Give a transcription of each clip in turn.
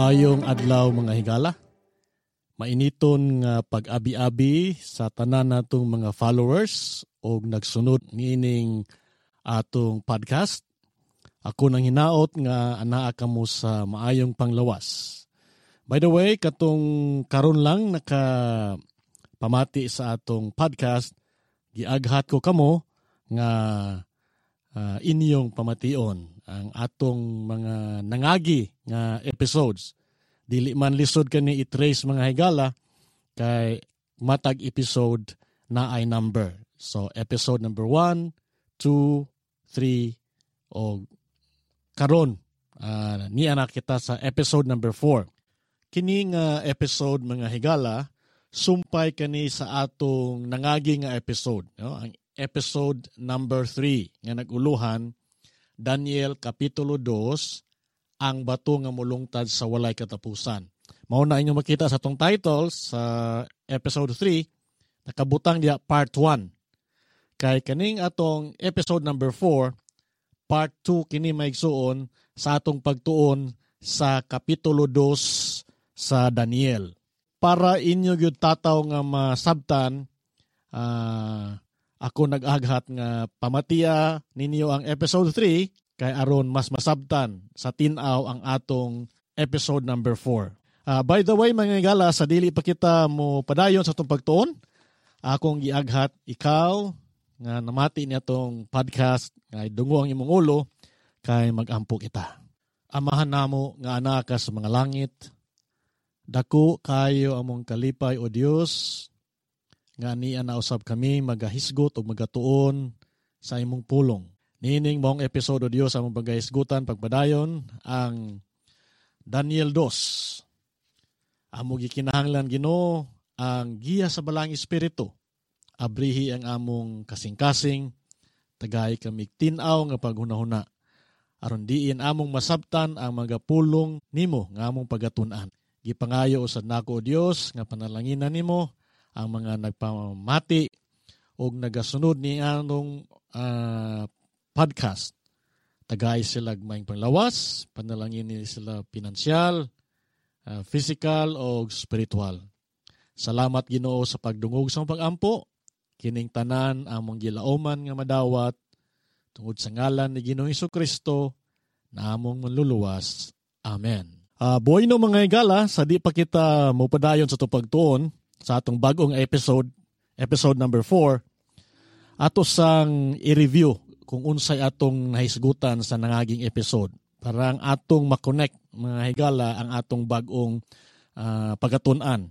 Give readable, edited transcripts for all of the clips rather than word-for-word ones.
Maayong adlaw mga higala. Mainiton nga pag-abi-abi sa tanan natong mga followers o nagsunod niining atong podcast. Ako nang hinaot nga anaa kamo sa maayong panglawas. By the way, katong karon lang pamati sa atong podcast, giaghat ko kamo nga inyong pamation ang atong mga nangagi nga episodes. Dili man lisod kani i-trace mga higala kay matag episode na ay number. So episode number 1, 2, 3 o karon niya na kita sa episode number 4. Kini nga episode mga higala sumpay kani sa atong nangagi nga episode, no? Ang episode number 3 nga naguluhan Daniel Kapitulo 2, ang bato nga mulungtad sa walay katapusan. Mao na inyong makita sa tong title sa episode 3, nakabutang diya part 1. Kay kaning atong episode number 4, part 2 kini maigsuon sa atong pagtuon sa Kapitulo 2 sa Daniel. Para inyo gyud tataw nga masabtan, ako nag-aghat nga pamatiya ninyo ang episode 3 kay aron mas masabtan sa tinaw ang atong episode number 4. By the way mga higala, sa dili pa kita mo padayon sa itong pagtuon, akong giaghat ikaw nga namati niya itong podcast nga dungo ang imong ulo kay magampo kita. Amahan namo nga anak ka sa mga langit, dako kayo among kalipay o Dios, nga niya nausab kami magahisgot o magatuon sa imong pulong. Nining mong episode o Diyos among pagahisgutan pagpadayon ang Daniel 2. Amo gikinahanglan Ginoo ang giya sa balang espiritu. Abrihi ang among kasing-kasing, tagay kami tinaw nga paghunahuna. Aron diin among masabtan ang mga pulong nimo nga among pagatun-an. Gipangayo usad nako o Dios nga panalanginan nimo ang mga nagpamati o nagasunod ni anong podcast. Tagay sila maing panglawas, panalangin ni sila pinansyal, physical o spiritual. Salamat Ginoo sa pagdungog sa pag-ampo, kining tanan among gilaoman nga madawat, tungod sa ngalan ni Ginoong Hesukristo na among manluluwas. Amen. Buhay no mga higala, sa di pa kita mupadayon sa pagtuon sa atong bagong episode number 4, ato sang i-review kung unsay atong nahisgutan sa nangaging episode. Para ang atong makonect mga higala ang atong bagong pagatun-an.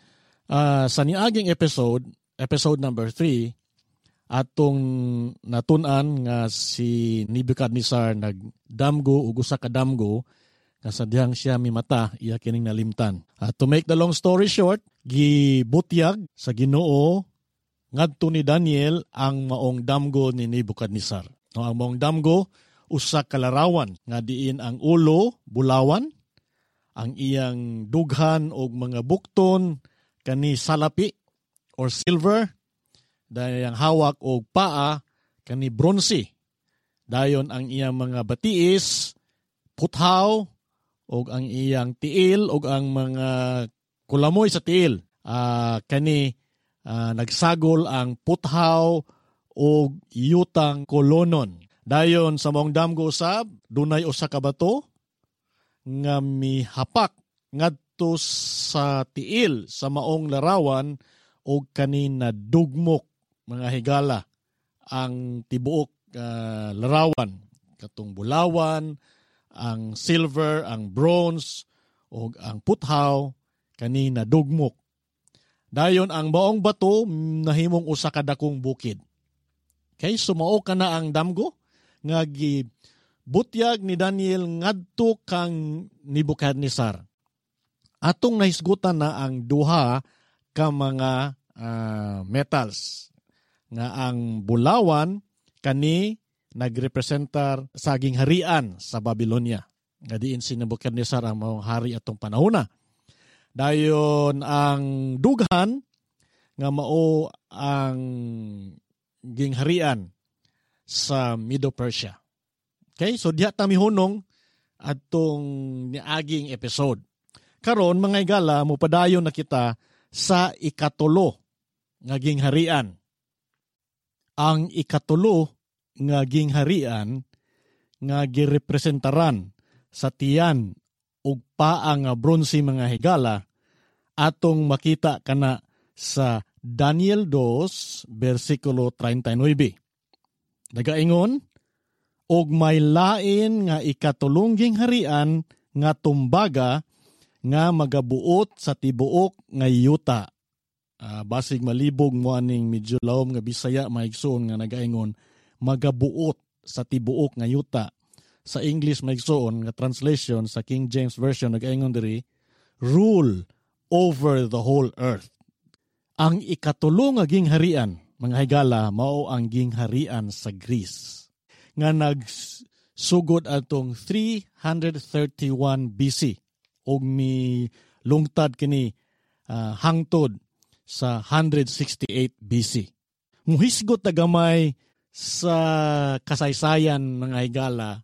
Sa niaging episode number 3, atong natun-an nga si Nebuchadnezzar nagdamgo ug usa ka damgo nga sadyang siya mimata, iya kining nalimtan. To make the long story short, gibutyag sa Ginoo ngadto ni Daniel ang maong damgo ni Nebuchadnezzar. No, ang maong damgo usa ka larawan nga diin ang ulo bulawan, ang iyang dughan og mga bukton kani salapi or silver, dayon ang hawak og paa kani bronze. Dayon ang iyang mga batiis puthaw og ang iyang tiil og ang mga kulamoy sa tiil kani nagsagol ang puthaw o yutang kolonon. Dayon sa maong damgo usab, dunay usa ka bato nga mihapak ngadto sa tiil sa maong larawan o kanina dugmok mga higala ang tibuok larawan. Katong bulawan, ang silver, ang bronze, o ang puthaw, kanina dugmok. Dayon ang maong bato nahimong usa ka dakong bukid. Okay, sumao ka na ang damgo nga gibutyag ni Daniel ngadto kang Nebuchadnezzar. Atong nahisgutan na ang duha ka mga metals nga ang bulawan kani nagrepresentar sa aging harian sa Babylonia. Nga diin si Nebuchadnezzar ang maong hari atong panahona. Dayon ang dughan nga mao ang gingharian sa Medo-Persia. Okay, so diha ta mihunong atong niaging episode. Karon mga higala, mupadayon na kita sa ikatulo nga gingharian. Ang ikatulo nga gingharian nga girepresentaran sa tiyan ug paa nga bronze mga higala atong makita kana sa Daniel 2 versikulo 39. Nagaingon, og may lain nga ikatulong gingharian nga tumbaga nga magabuot sa tibuok nga yuta. Basig malibog mo aning medyo lawom nga Bisaya maigsoon nga nagaingon magabuot sa tibuok nga yuta. Sa English maigsoon nga translation sa King James Version nagaingon diri rule over the whole earth. Ang ikatulo nga gingharian mga higala mao ang gingharian sa Greece nga nagsugod atong 331 BC og mi lungtad kini hangtod sa 168 BC. Muhisgot na gamay sa kasaysayan mga higala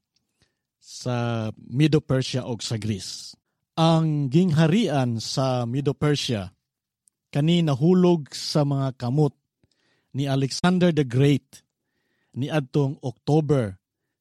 sa Medo-Persia o sa Greece. Ang gingharian sa Medo-Persia kani nahulog sa mga kamot ni Alexander the Great ni adtong October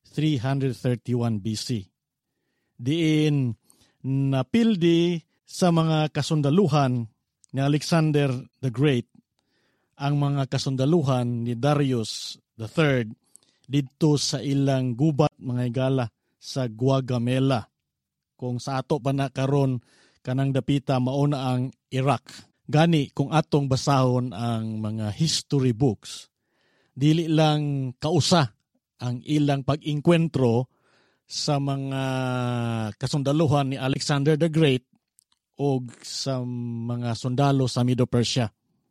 331 BC. Diin napildi sa mga kasundaluhan ni Alexander the Great ang mga kasundaluhan ni Darius III didto sa ilang gubat mga higala sa Guagamela. Kung sa ato pa na karon kanang dapita mauna ang Iraq. Gani kung atong basahon ang mga history books, dili lang kausa ang ilang pag-inkwentro sa mga kasundaluhan ni Alexander the Great o sa mga sundalo sa Medo-Persia.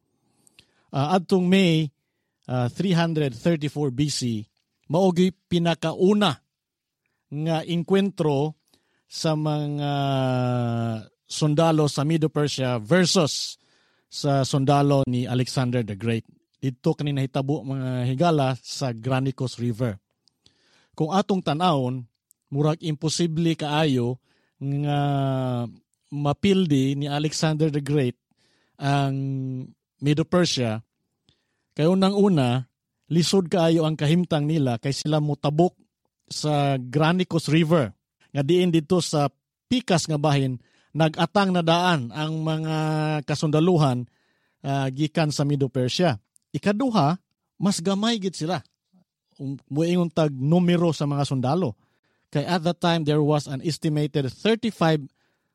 Adtong May 334 BC, maogi pinakauna nga inkwentro sa mga sundalo sa Medo-Persia versus sa sundalo ni Alexander the Great. Dito kanina hitabo mga higala sa Granicus River. Kung atong tanawon, murag imposible kaayo nga mapildi ni Alexander the Great ang Medo-Persia. Kaya unang-una, lisod kaayo ang kahimtang nila kay sila mutabok sa Granicus River. Nga diin dito sa pikas nga bahin, nag-atang na daan ang mga kasundaluhan gikan sa Medo-Persia. Ikaduha, mas gamay gid sila. Muingon tag numero sa mga sundalo. Kay at that time, there was an estimated 35,000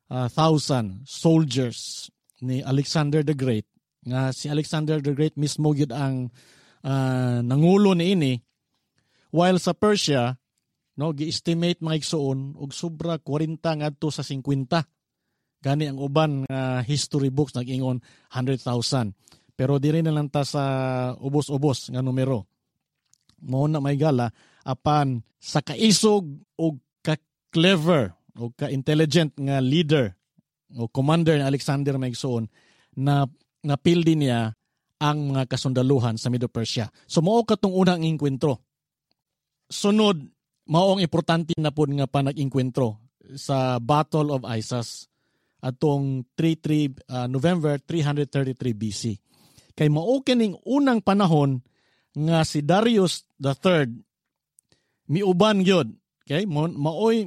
soldiers ni Alexander the Great. Nga si Alexander the Great mismo gid ang nangulo niini. While sa Persia, no, gi-estimate mga igsoon og sobra 40 ngadto sa 50. Gani ang uban history books nag-ingon 100,000. Pero diri na lang ta sa ubos-ubos nga numero. Mao na may gala apan sa kaisog o ka-clever o ka-intelligent nga leader o commander ni Alexander Maigsoon na napildi niya ang mga kasundaluhan sa Medo-Persia. So mao katong unang inkwentro. Sunod, mao ang importante na pod nga panag-inkwentro sa Battle of Issus atong November 333 BC. Kay mao kining unang panahon nga si Darius III miuban gyud. Okay? Maoy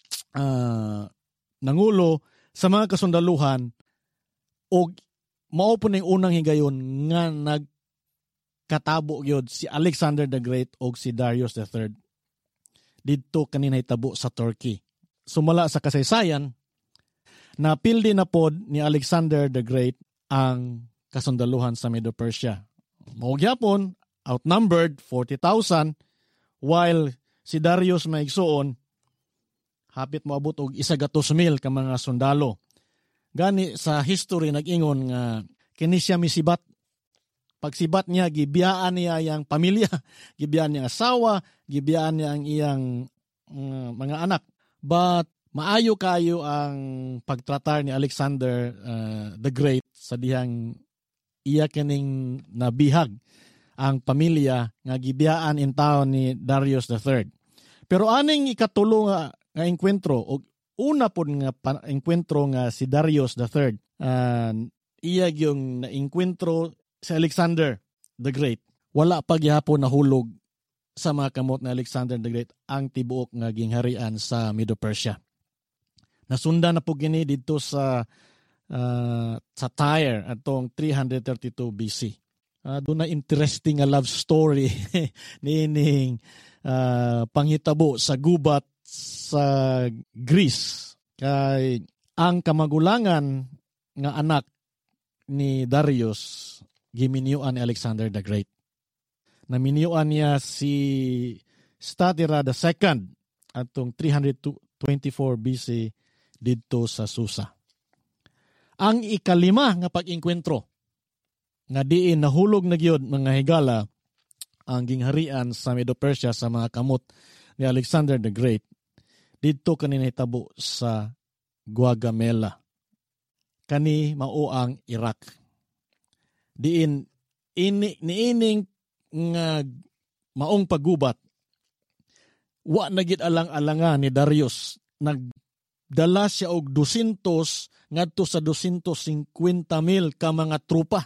nangulo sa mga kasundaluhan og mao po ning unang higayon nga nagkatabo gyud si Alexander the Great og si Darius III didto kanina hitabo sa Turkey. Sumala sa kasaysayan, napildi na pod ni Alexander the Great ang kasundaluhan sa Medo-Persia. Mao gyapon outnumbered 40,000 while si Darius maigsoon hapit moabot og 100,000 ka mga sundalo. Gani sa history nag-ingon nga kini siya misibat. Pagsibat niya gibiyaan niya yang pamilya, gibiyaan niya ang asawa, gibiyaan niya ang iyang mga anak. But maayo kayo ang pagtratar ni Alexander the Great sa dihang iya kining nabihag ang pamilya nga gibiyaan in taon ni Darius III. Pero aning ikatulo nga enkwentro o una po nga enkwentro nga si Darius III. Iya yung na-enkwentro si Alexander the Great. Wala pa gyapon nahulog sa mga kamot na Alexander the Great ang tibuok nga gingharian sa Medo-Persia. Nasunda na po gini dito sa Tyre atong 332 BC. Doon na interesting nga love story nining panghitabo sa gubat sa Greece. Kay ang kamagulangan nga anak ni Darius giminyuan ni Alexander the Great. Naminyuan niya si Statira II atong 324 BC dito sa Susa. Ang ikalima nga pag-inkwentro nga diin nahulog na gyud mga higala ang gingharian sa Medo-Persia sa mga kamot ni Alexander the Great dito kanina hitabo sa Gaugamela. Kani mao ang Iraq. Diin niining nga maong paggubat wa na gid alang-alangan ni Darius. Nagdala siya og 200 ngadto sa 250,000 ka mga trupa.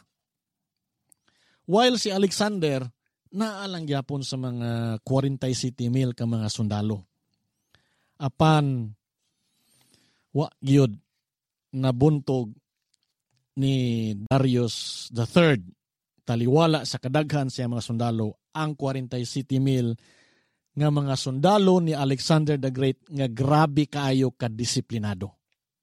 While si Alexander naalang gyapon sa mga 47,000 ka mga sundalo. Apan wa gyud nabuntog ni Darius III taliwala sa kadaghan sa mga sundalo ang 47,000 nga mga sundalo ni Alexander the Great nga grabe kaayo kadisiplinado.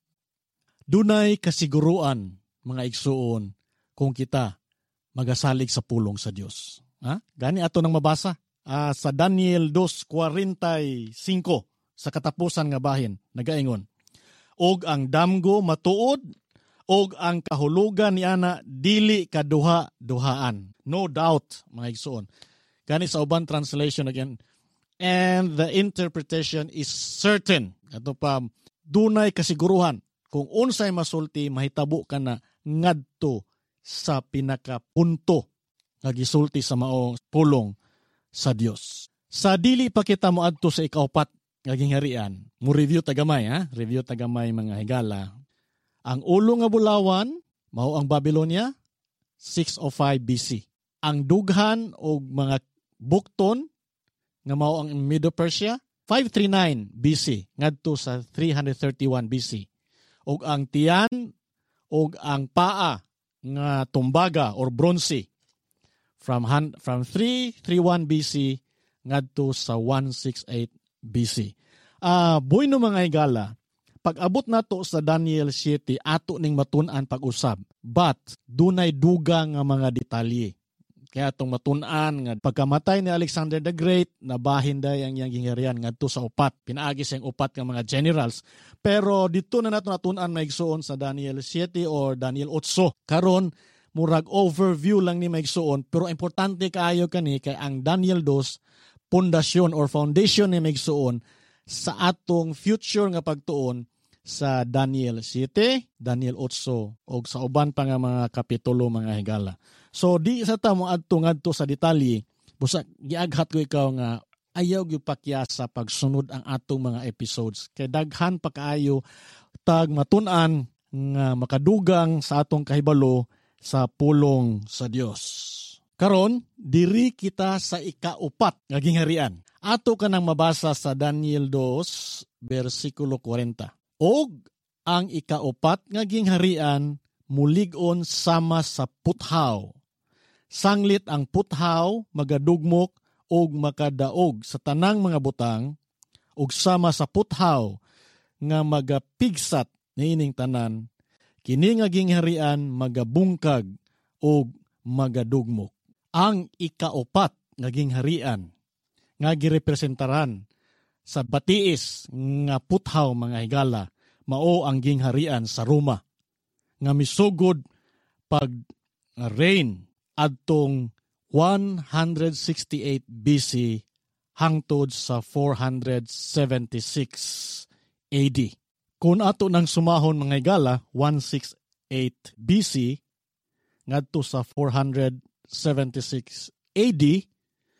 Dunay kasiguruan mga igsuon kung kita magasalig sa pulong sa Dios. Gani ato nang mabasa sa Daniel 2:45 sa katapusan nga bahin nagaingon, og ang damgo matuod og ang kahulugan ni ana dili kaduha-duhaan. No doubt mga igsoon. Gani sa ubang translation again, and the interpretation is certain. Ato pa dunay kasiguruhan kung unsay masulti mahitabo ka na ngadto sa pinakapunto nga gisulti sa mao pulong sa Dios. Sa dili pa kita moadto sa ikaupat nga gingharian, mo review tagamay review tagamay mga higala. Ang ulo nga bulawan mao ang Babylonia 605 BC. Ang dughan og mga bukton nga mao ang Medo-Persia 539 BC ngadto sa 331 BC. Og ang tiyan og ang paa nga tumbaga or bronze from 331 BC ngadto sa 168 BC. Buhay no mga higala, pag-abot nato sa Daniel 7, ato ning matun-an pag-usab. But, dunay dugang nga mga detalye. Kaya itong matun-an nga pagkamatay ni Alexander the Great, nabahin day ang iyang gingharian ngadto sa upat. Pinaagi sa upat nga mga generals. Pero dito na nato natun-an maigsuon sa Daniel 7 or Daniel 8. Karon murag overview lang ni maigsuon, pero importante kaayo kani kay ang Daniel 2 pundasyon or foundation ni maigsuon sa atong future nga pagtuon sa Daniel 7, Daniel 8 o sa uban pa nga mga kapitulo mga higala. So di sa tamo adto ngadto sa detalye, busa giaghat ko ikaw nga ayaw gyud pakya sa pagsunod ang atong mga episodes kay daghan pa kaayo tag matun-an nga makadugang sa atong kahibalo sa pulong sa Dios. Karon, diri kita sa ikaupat nga gingharian. Ato ka nang mabasa sa Daniel 2, versikulo 40. Og ang ikaupat nga gingharian mulig-on sama sa puthaw. Sanglit ang puthaw magadugmok og makadaog sa tanang mga butang og sama sa puthaw nga magapigsat niining tanan, kini nga gingharian magabungkag og magadugmok. Ang ikaupat nga gingharian nga girepresentaran sa batiis nga puthaw mga higala mao ang gingharian sa Roma nga misugod pag reign adtong 168 BC hangtod sa 476 AD. Kung ato nang sumahon mga higala 168 BC ngadto sa 476 AD,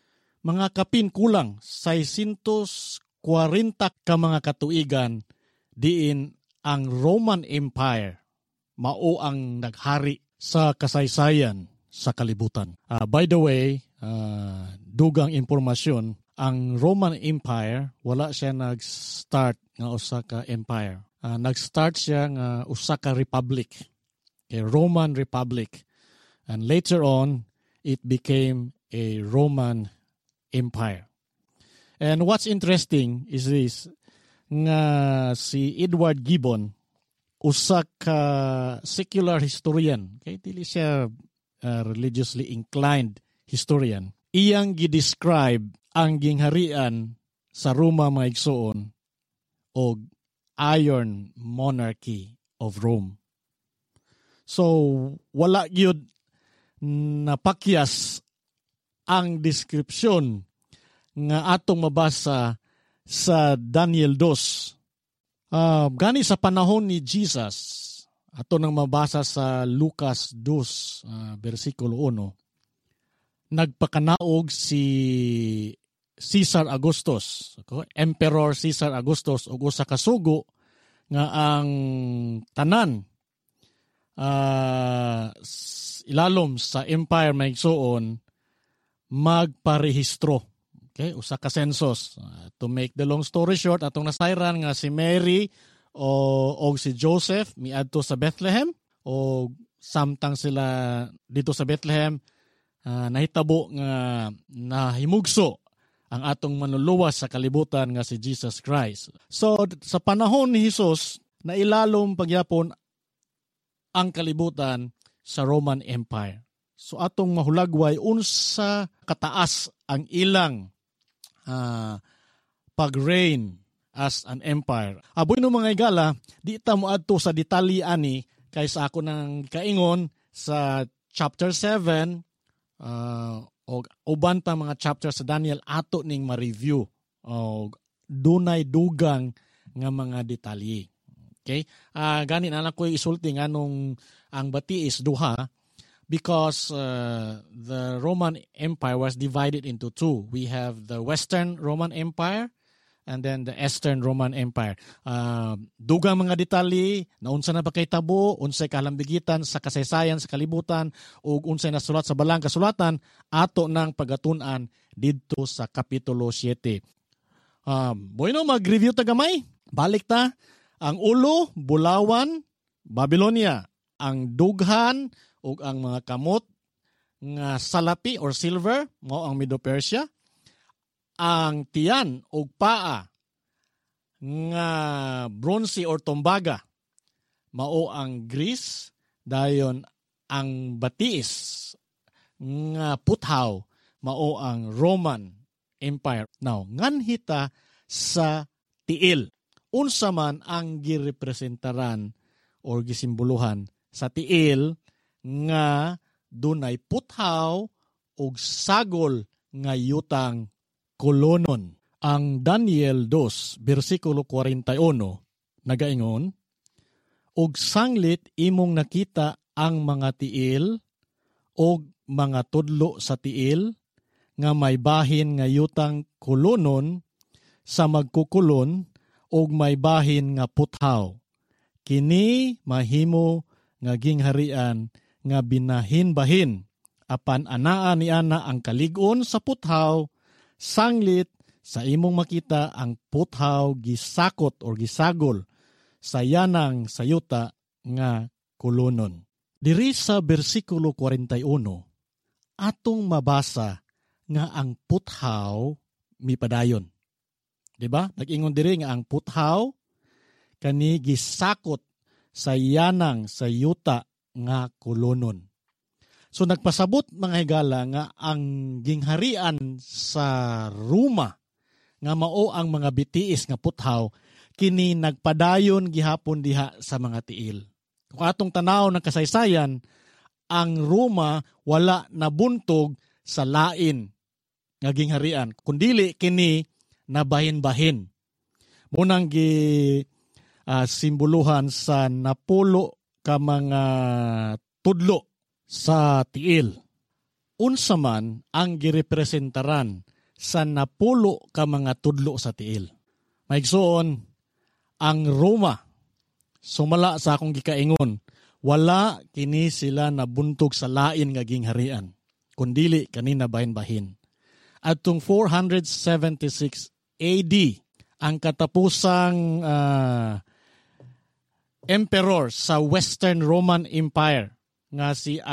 mga kapin kulang 640 ka mga katuigan diin ang Roman Empire mao ang naghari sa kasaysayan sa kalibutan. By the way, dugang impormasyon, ang Roman Empire wala siya nag-start nga usa ka empire. Nag-start siya nga usa ka republic, a Roman Republic. And later on, it became a Roman Empire. And what's interesting is this, nga si Edward Gibbon, usa ka secular historian, kay dili siya religiously inclined historian. Iyang gi-describe ang gingharian sa Roma mga igsoon o Iron Monarchy of Rome. So, wala gyud napakyas ang description nga atong mabasa sa Daniel 2. Gani sa panahon ni Jesus, ato nang mabasa sa Lucas 2, versikulo 1, nagpakanaog si Caesar Augustus, Emperor Caesar Augustus, ug usa ka sugo nga ang tanan ilalom sa empire maigsoon magparehistro. Okay, usa ka census. To make the long story short, atong nasayran nga si Mary o si Joseph miadto sa Bethlehem, o samtang sila dito sa Bethlehem nahitabo nga nahimugso ang atong manluluwas sa kalibutan nga si Jesus Christ. So sa panahon ni Jesus, nailalom pagyapon ang kalibutan sa Roman Empire. So atong mahulagway unsa kataas ang ilang pag-reign as an empire. Aboy no mga igala, di ta mo adto sa detalye ani kaysa ako nang kaingon sa chapter 7 o uban pa mga chapter sa Daniel ato ning ma-review o dunay dugang nga mga detalye. Okay? Gani na ko isulti nganong ang bati is duha, because the Roman Empire was divided into two. We have the Western Roman Empire and then the Eastern Roman Empire. Dugang mga detalye na unsa na pagkahitabo, unsay kalambigitan sa kasaysayan sa kalibutan, ug unsay nasulat sa balang kasulatan ato nang pagatun-an didto sa kapitulo 7. Bueno, mag-review ta gamay. Balik ta. Ang ulo, Bulawan, Babylonia. Ang dughan ug ang mga kamot nga salapi or silver mao ang Medo-Persia. Ang tiyan ug paa nga bronze or tombaga mao ang Greece. Dayon ang batiis nga puthaw mao ang Roman Empire. Now, nganhita sa tiil. Unsa man ang girepresentaran or gisimboluhan sa tiil nga dunay puthaw ug sagol nga yutang kolonon. Ang Daniel 2 bersikulo 41 nagaingon, ug sanglit imong nakita ang mga tiil ug mga tudlo sa tiil nga may bahin nga yutang kolonon sa magkukulon ug may bahin nga puthaw. Kini mahimo nga gingharian nga binahin-bahin, apan anaa ni ana ang kalig-on sa puthaw, sanglit sa imong makita ang puthaw gisakot or gisagol sa yanang sayuta nga kolonon. Diri sa bersikulo 41, atong mabasa nga ang puthaw mipadayon. Diba? Nag-ingon diri nga ang puthaw kani gisakot sa yanang sayuta nga kolonon. So nagpasabot mga higala nga ang gingharian sa Roma nga mao ang mga bitiis nga puthaw kini nagpadayon gihapon diha sa mga tiil. Kung atong tanaw ng kasaysayan, ang Roma wala nabuntog sa lain nga gingharian, kundili kini nabahin-bahin. Munang simboluhan sa napulo ka mga tudlo sa tiil. Unsa man ang girepresentaran sa napulo ka mga tudlo sa tiil. Maigsoon, ang Roma, sumala sa akong gikaingon, wala kini sila nabuntog sa lain nga gingharian, kundili kanina bahin-bahin. Atong 476 AD, ang katapusang emperor sa Western Roman Empire nga si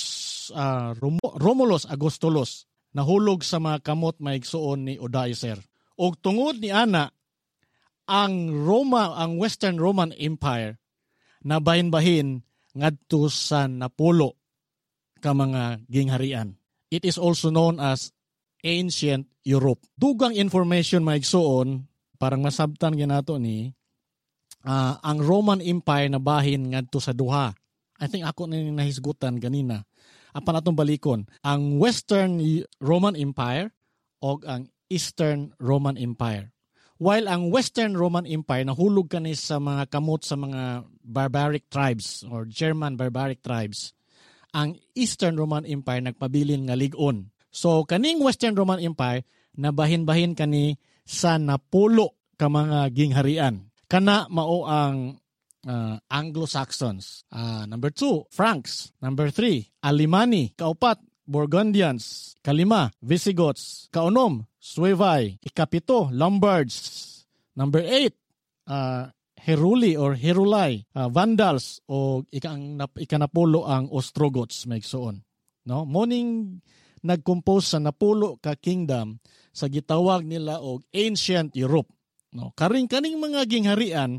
Romulus Augustulus nahulog sa mga kamot maigsuon ni Odoacer. Og tungod ni ana ang Western Roman Empire na bahin-bahin ngadto sa napulo ka mga gingharian. It is also known as Ancient Europe. Dugang information maigsuon parang masabtan ginato ni ang Roman Empire na bahin ngadto sa duha. I think ako na nahisgutan ganina. Apan atong balikon, ang Western Roman Empire o ang Eastern Roman Empire. While ang Western Roman Empire nahulog kani sa mga kamot sa mga barbaric tribes or German barbaric tribes, ang Eastern Roman Empire nagpabilin nga lig-on. So kaning Western Roman Empire nabahin-bahin kani sa napulo ka mga gingharian. Kana mao ang Anglo-Saxons. Number 2, Franks. Number 3, Alemanni. Kaupat, Burgundians. Kalima, Visigoths. Kaunom, Suevi. Ikapito, Lombards. Number 8, Heruli or Heruli. Vandals o ikanapulo ang Ostrogoths maigsuon. No? Morning nag-compose sa napulo ka kingdom sa gitawag nila og Ancient Europe. No, kaning mga gingharian,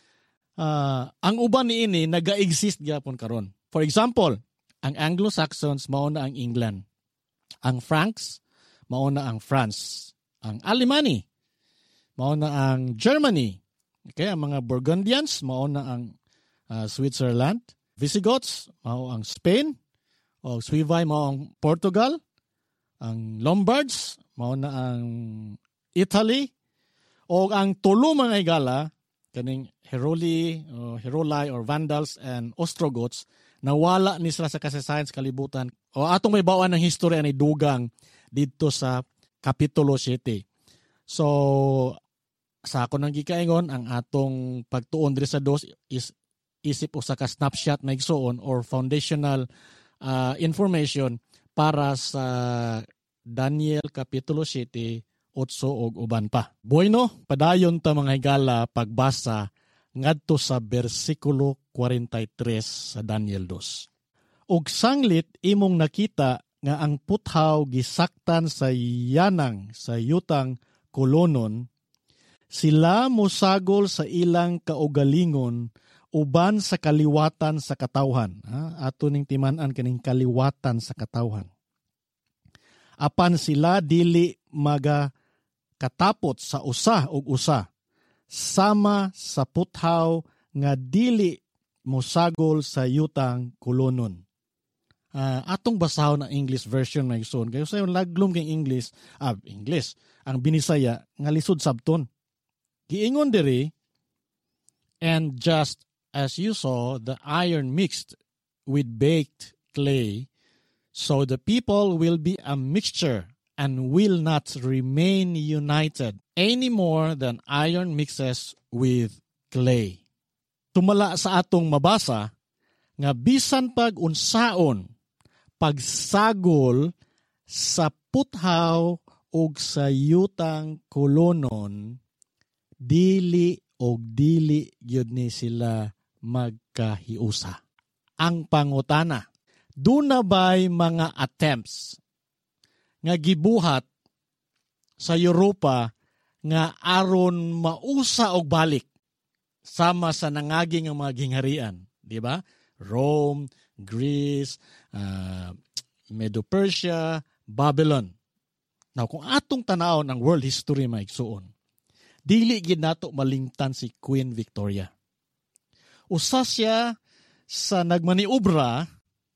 ang uban niini naga-exist gyapon karon. For example, ang Anglo-Saxons mao na ang England. Ang Franks mao na ang France. Ang Alemanni mao na ang Germany. Okay, ang mga Burgundians mao na ang Switzerland. Visigoths mao ang Spain. O Suevi mao ang Portugal. Ang Lombards mao na ang Italy. O ang tulo mga igala, kaning Heruli or Vandals and Ostrogoths, nawala ni sila sa kasaysayan sa kalibutan. O atong may bawaan ng history ni dugang dito sa Kapitulo 7. So, sa ako nang gikaingon, ang atong pagtuon diri sa dos is isip usa ka snapshot na igsuon or foundational information para sa Daniel Kapitulo 7, 8 og uban pa. Bueno, padayon ta mga higala pagbasa ngadto sa bersikulo 43 sa Daniel 2. Og sanglit imong nakita nga ang puthaw gisaktan sa yanang sa yutang kolonon, sila mosagol sa ilang kaugalingon uban sa kaliwatan sa katawhan. Ato ning timan-an kaning kaliwatan sa katawhan. Apan sila dili katapot sa usa ug usa, sama sa puthaw nga dili mosagol sa yutang kolonon. Atong basahon ang English version na igsoon. Kayo sa yung laglom kay English, ang binisaya nga lisod sabton. Giingon diri, and just as you saw the iron mixed with baked clay, so the people will be a mixture and will not remain united any more than iron mixes with clay. Tumala sa atong mabasa nga bisan pag unsaon pagsagol sa puthaw ug sa yutang kolonon, dili gyud ni sila magkahiusa. Ang pangutana, duna bay mga attempts nga gibuhat sa Europa nga aron mausa og balik sama sa nangaging nga mga gingharian, di ba? Rome, Greece, Medo-Persia, Babylon. Now, kung atong tanawon ang world history maigsuon, dili gid nato malimtan si Queen Victoria. Usa siya sa nagmaniobra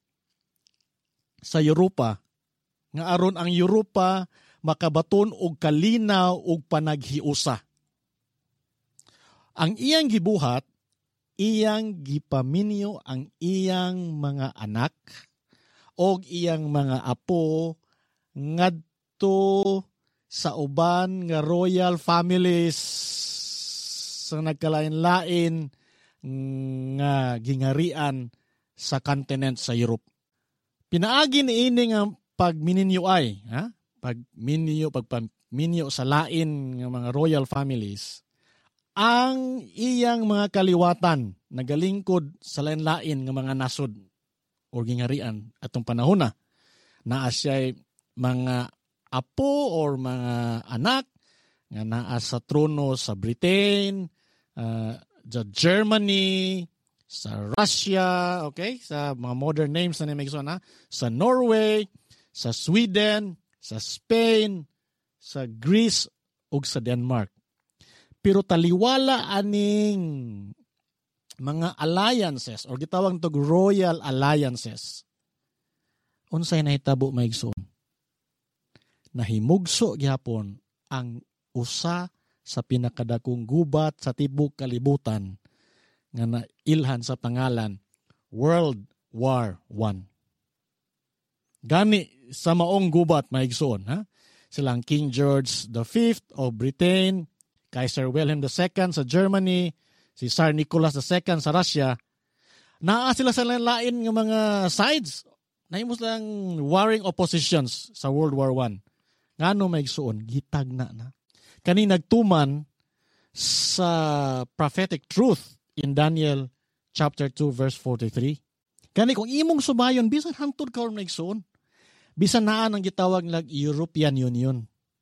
sa Europa nga aron ang Europa makabaton og kalinaw og panaghiusa. Ang iyang gibuhat, iyang gipaminyo ang iyang mga anak og iyang mga apo ngadto sa uban nga royal families sa nagkalain-lain nga gingarian sa continent sa Europe. Pinaagi ni ini nga pagmininyo ay, pagpaminyo sa lain ng mga royal families, ang iyang mga kaliwatan nagalingkod sa lain-lain ng mga nasod o gingarian atong panahon na siya'y mga apo or mga anak nga naa sa trono sa Britain, sa Germany, sa Russia, okay? Sa mga modern names na may sa Norway, sa Sweden, sa Spain, sa Greece, ug sa Denmark. Pero taliwala aning mga alliances or gitawag tog royal alliances. Unsay nahitabo maigsoon? Nahimugso gyapon ang usa sa pinakadakong gubat sa tibok kalibutan nga nailhan sa pangalan World War I. Gani sa maong gubat maigsoon, silang King George V of Britain, Kaiser Wilhelm II sa Germany, si Tsar Nicholas II sa Russia, naa sila sa lain ng mga sides. Nahimo silang warring oppositions sa World War I. Ngano maigsuon, gitagna na. Kani nagtuman sa prophetic truth in Daniel chapter 2 verse 43. Kani kung imong sumayon, bisan hantod ka maigsuon. Bisan naan ang gitawag lag European Union.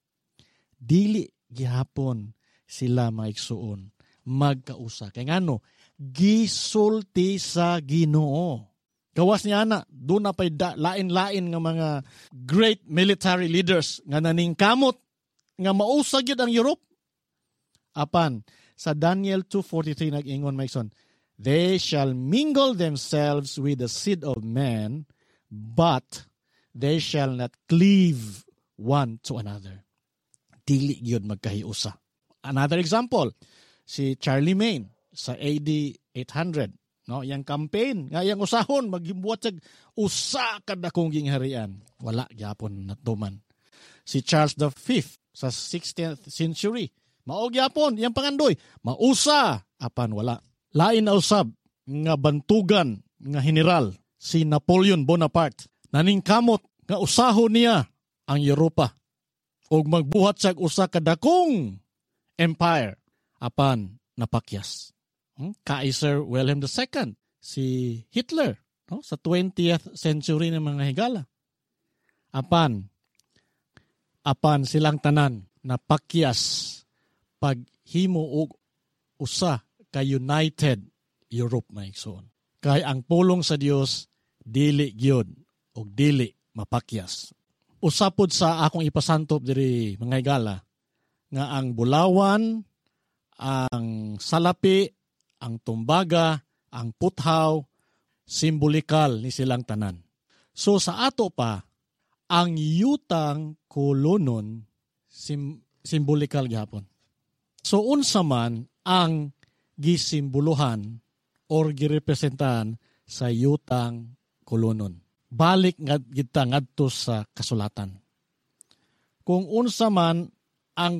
Dili gihapon sila maigsuon magkausa. Kay ngano, gisulti sa Ginoo. Gawas niya na, doon na pa'y lain-lain ng mga great military leaders nga naningkamot nga mausag yun ang Europe. Apan, sa Daniel 2:43 nag-ingon maigsoon, they shall mingle themselves with the seed of man, but they shall not cleave one to another. Dili yun magkahiusa. Another example, si Charlie Maine sa AD 800. No, yang campaign, nga yang usahon, maghibuat sa usa kada kong gingharian. Wala, gyapon natuman. Si Charles V sa 16th century, maog gyapon, yang pangandoy, mausa, apan wala. Lain na usab, nga bantugan, nga general, si Napoleon Bonaparte, naningkamot, nga usahon niya ang Europa. O magbuhat sa usa kada kong empire, apan napakyas. Kaiser Wilhelm II, si Hitler, no? Sa 20th century ng mga higala. Apan silang tanan napakyas paghimo og usa ka United Europe maigsoon. Kay ang pulong sa Dios dili gyud og dili mapakyas. Usapod sa akong ipasantop diri mga higala nga ang bulawan, ang salapi, ang tumbaga, ang puthaw, simbolikal ni silang tanan. So sa ato pa, ang yutang kolonon, simbolikal gyapon. So unsa man ang gisimboluhan or girepresentahan sa yutang kolonon. Balik nga kita ngadto sa kasulatan. Kung unsa man ang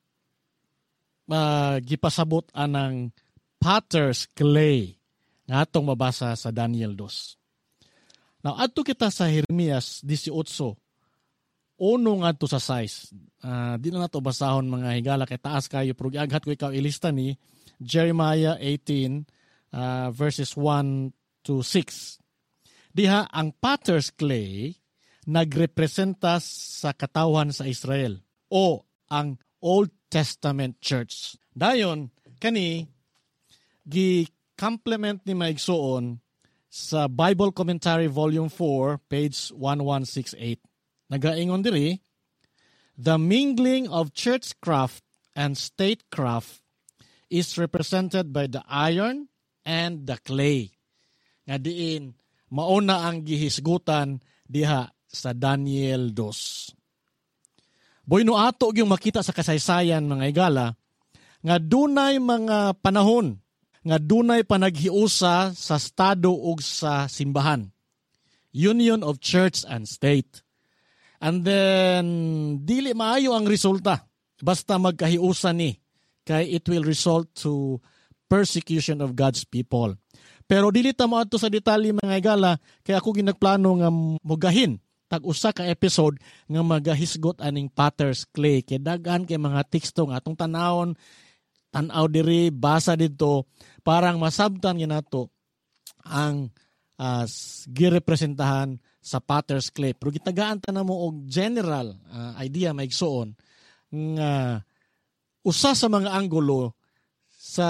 gipasabot anang potter's clay nga atong mabasa sa Daniel 2. Now, adto kita sa Jeremias 18, uno nga to sa size. Di na nato basahon mga higala kay taas kayo, pero aghat ko ikaw ilista ni Jeremiah 18 verses 1 to 6. Diha, ang potter's clay nagrepresenta sa katawan sa Israel o ang Old Testament Church. Dayon, kani gi-complement ni maigsoon sa Bible Commentary Volume 4, page 1168. Nagaingon diri, the mingling of churchcraft and statecraft is represented by the iron and the clay. Nga diin, mauna ang gihisgutan diha sa Daniel 2. Boy no ato yung makita sa kasaysayan mga igala, nga dunay mga panahon nga dunay panaghiusa sa estado ug sa simbahan. Union of church and state. And then, dili maayo ang resulta. Basta magkahiusa ni. kay it will result to persecution of God's people. Pero dili ta mo adto sa detalye mga higala, kay ako ginagplano nga mugahin tag-usa ka episode nga magahisgot aning potter's clay. Kay daghan kay mga teksto nga atong tanawon, tanaw diri, basa dito, parang masabtan nato ang girepresentahan sa potter's clay. Pero gitagaan ta na mo og general idea maigsuon nga usa sa mga anggulo sa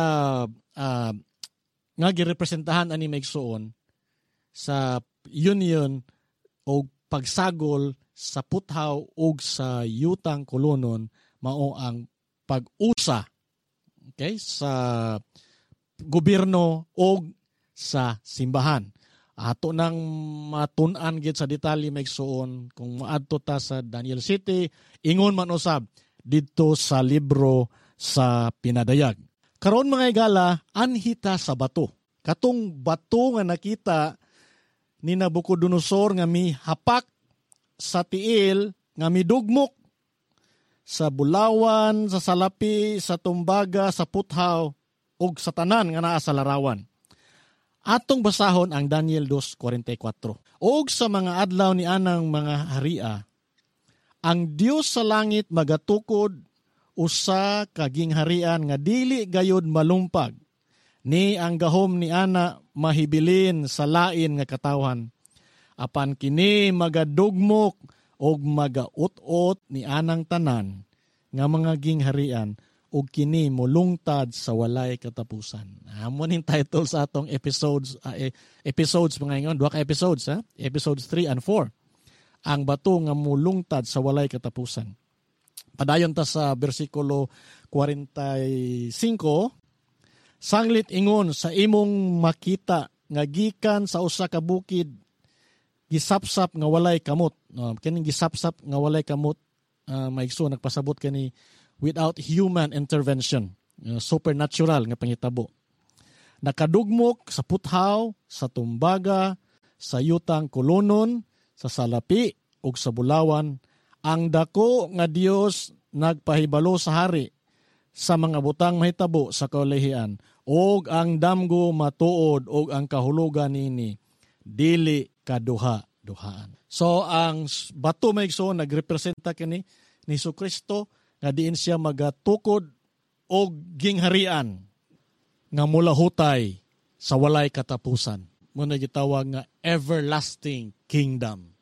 nga girepresentahan ani maigsuon sa union o pagsagol sa puthaw ug sa yutang kolonon mao ang pag-usa, okay, sa gobyerno o sa simbahan. Ato nang matun-an gid sa detalye maigsuon kung maadto ta sa Daniel City, ingon man usab didto sa libro sa Pinadayag. Karon mga higala, anhita sa bato. Katong bato nga nakita ni Nabucodonosor nga mihapak sa tiil, nga midugmok sa bulawan, sa salapi, sa tumbaga, sa puthaw, ug sa tanan nga naa sa larawan. Atong basahon ang Daniel 2:44. Og sa mga adlaw ni anang mga haria, ang Dios sa langit magatukod usa ka gingharian nga dili gayud malumpag, ni ang gahom ni ana mahibilin sa lain nga katawhan. Apan kini magadugmok og magaut-ot ni anang tanan nga mga gingharian ug kini molungtad sa walay katapusan. Amo ning title sa atong episodes mga ingon, duha ka episodes episodes 3 and 4. Ang bato nga molungtad sa walay katapusan. Padayon ta sa bersikulo 45. Sanglit ingon sa imong makita nga gikan sa usa ka bukid gisapsap nga walay kamot. Kining gisapsap nga walay kamot maigso nagpasabot kani without human intervention. Supernatural nga panghitabo. Nakadugmok sa puthaw, sa tumbaga, sa yutang kolonon, sa salapi ug sa bulawan. Ang dako nga Dios nagpahibalo sa hari sa mga butang mahitabo sa kaulihian, og ang damgo matuod og ang kahulugan nini dili kaduha-duhaan. So ang bato maigsoon nagrepresenta kini ni Jesucristo nga diin siya magatukod og gingharian nga mulahutay sa walay katapusan. Muna gitawag nga everlasting kingdom.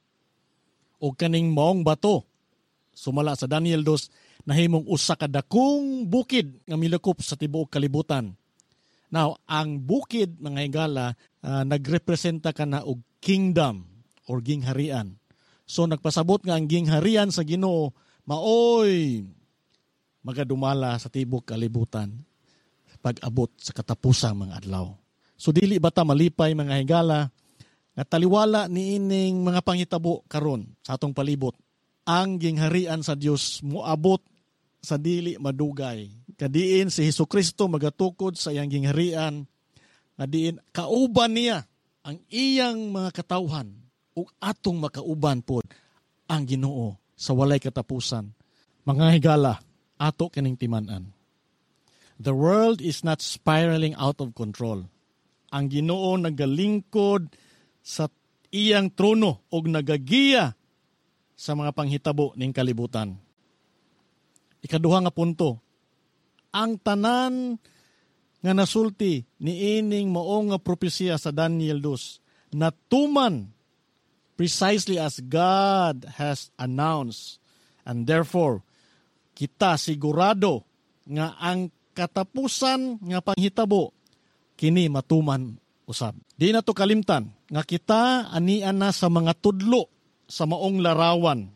O kaning maong bato sumala sa Daniel 2 nahimong usa ka dakong bukid nga milakop sa tibuok kalibutan. Now, ang bukid mga higala nagrepresenta kana og kingdom or gingharian. So nagpasabot nga ang gingharian sa Ginoo maoy magadumala sa tibuok kalibutan pag-abot sa katapusang mga adlaw. So dili bata malipay mga higala nga taliwala niining mga panghitabo karon sa atong palibot. Ang gingharian sa Dios moabot sa dili madugay. Kadiin si Jesucristo magatukod sa iyang gingharian, kadiin kauban niya ang iyang mga katawhan ug atong makauban pod ang Ginoo sa walay katapusan. Mga higala, ato kining timan-an. The world is not spiraling out of control. Ang Ginoo nagalingkod sa iyang trono ug nagagiya sa mga panghitabo ning kalibutan. Ikaduha nga punto, ang tanan nga nasulti ni ining mao nga propesya sa Daniel 2 natuman precisely as God has announced, and therefore kita sigurado nga ang katapusan nga panghitabo kini matuman usab. Di na to kalimtan nga kita anian na sa mga tudlo sa maong larawan.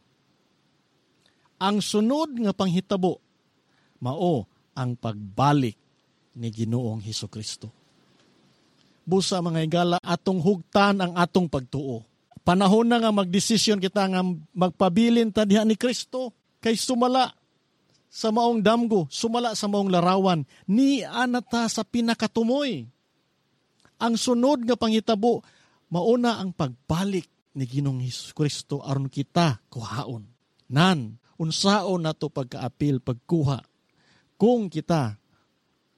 Ang sunod nga panghitabo mao ang pagbalik ni Ginoong Hesukristo. Busa mga higala, atong hugtan ang atong pagtuo. Panahon na nga magdesisyon kita nga magpabilin ta diha ni Kristo kay sumala sa maong damgo, sumala sa maong larawan, ni anata sa pinakatumoy. Ang sunod nga panghitabo mauna ang pagbalik ni Ginoong Hesukristo aron kita kuhaon. Nan, unsaon nato pagkaapil, pagkuha, kung kita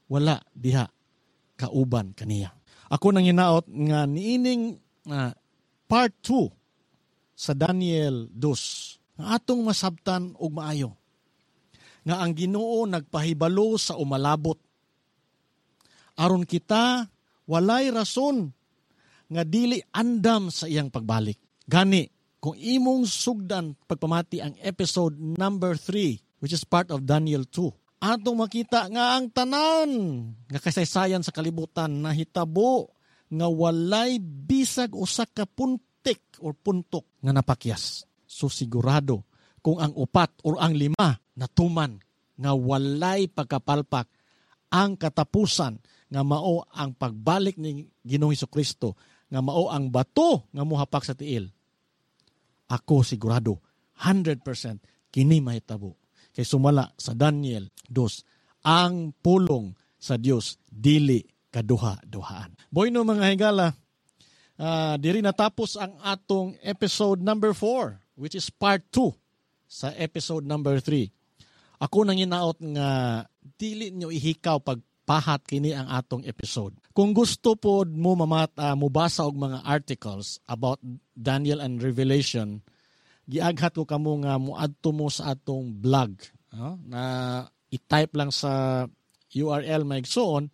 wala diha kauban kaniya. Ako nang hinaot nga niining part 2 sa Daniel 2 nga atong masabtan og maayo nga ang Ginoo nagpahibalo sa umalabot aron kita walay rason nga dili andam sa iyang pagbalik. Gani, kung imong sugdan pagpamati ang episode number 3, which is part of Daniel 2, atong makita nga ang tanan nga kasaysayan sa kalibutan nahitabo nga walay bisag usa ka puntik or puntok nga napakyas. So sigurado kung ang 4 or ang 5 natuman nga walay pagkapalpak ang katapusan nga mao ang pagbalik ni Ginoong Hesukristo, nga mao ang bato nga mohapak sa tiil. Ako sigurado 100% kini mahitabo. Kay sumala sa Daniel 2, ang pulong sa Dios dili kaduha-duhaan. Boy no mga higala, diri natapos ang atong episode number 4, which is part 2 sa episode number 3. Ako nang hinaot nga dili nyo ihikaw pagpahat kini ang atong episode. Kung gusto po mo mubasa og mga articles about Daniel and Revelation, giaghat ko kamo nga muadto mo sa atong blog, na i-type lang sa URL maigsoon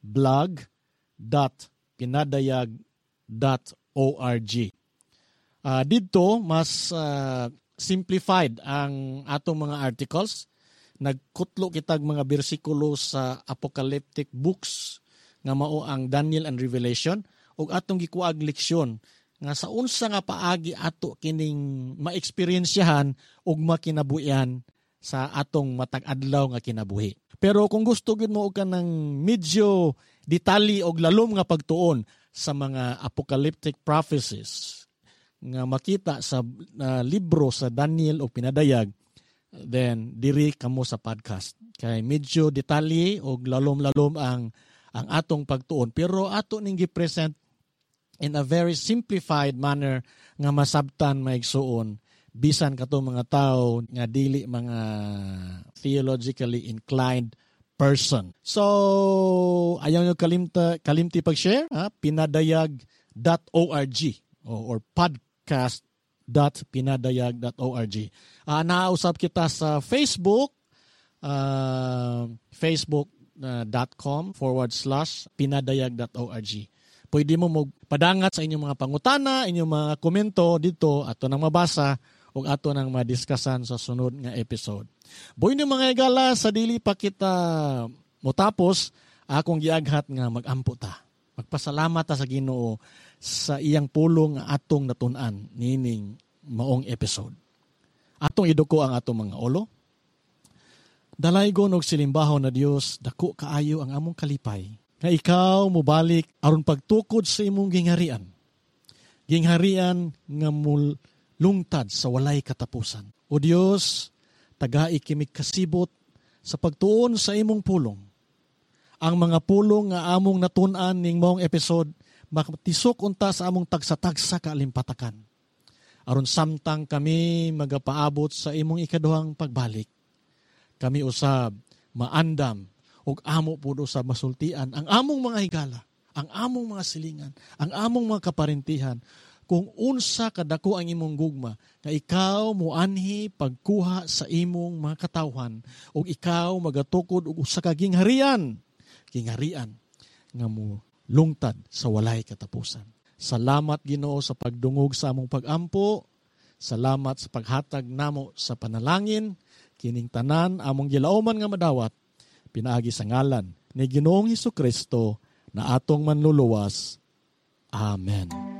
blog.pinadayag.org. Dito mas simplified ang atong mga articles. Nagkutlo kitag mga bersikulo sa apocalyptic books nga mao ang Daniel and Revelation, ug atong gikuag leksyon nga sa unsa nga paagi ato kining maeksperiensyahan ug makinabuhian sa atong matag adlaw nga kinabuhi. Pero kung gusto gid mo og kanang medyo detalye og lalom nga pagtuon sa mga apocalyptic prophecies nga makita sa libro sa Daniel o Pinadayag, then diri kamo sa podcast. Kay medyo detalye o lalom-lalom ang atong pagtuon. Pero ato ning gi-present in a very simplified manner nga masabtan maigsuon bisan kato mga tao nga dili mga theologically inclined person. So, ayaw nyo kalimti pag-share, pinadayag.org or podcast.pinadayag.org. Nausap kita sa Facebook, facebook.com/pinadayag.org. Pwede mo magpadangat sa inyong mga pangutana, inyong mga komento dito, ato nang mabasa o ato nang madiskusan sa sunod nga episode. Boy ni mga igala, sa dili pa kita motapos, akong giaghat nga magampo ta. Magpasalamat ta sa Ginoo sa iyang pulong nga atong natun-an nining maong episode. Atong iduko ang atong mga ulo. Dalaygon og silimbaho na Dios, dako kaayo ang among kalipay. Nga ikaw mubalik aron pagtukod sa imong gingharian. Gingharian nga lungtad sa walay katapusan. O Dios, tagai kimi kasibot sa pagtuon sa imong pulong. Ang mga pulong nga among natun-an ning maong episode matisok unta sa among tagsa-tagsa kaalimpatakan. Aron samtang kami magapaabot sa imong ikaduhang pagbalik. Kami usab maandam ug amo pud usab masultian ang among mga higala, ang among mga silingan, ang among mga kaparintihan, kung unsa kadako ang imong gugma nga ikaw muanhi pagkuha sa imong mga katawhan ug ikaw magatukod og usa ka gingharian nga mo lungtad sa walay katapusan. Salamat Ginoo sa pagdungog sa among pagampo. Salamat sa paghatag namo sa panalangin. Kining tanan among gilauman nga madawat pinaagi sa ngalan ni Ginoong Hesukristo na atong manluluwas. Amen.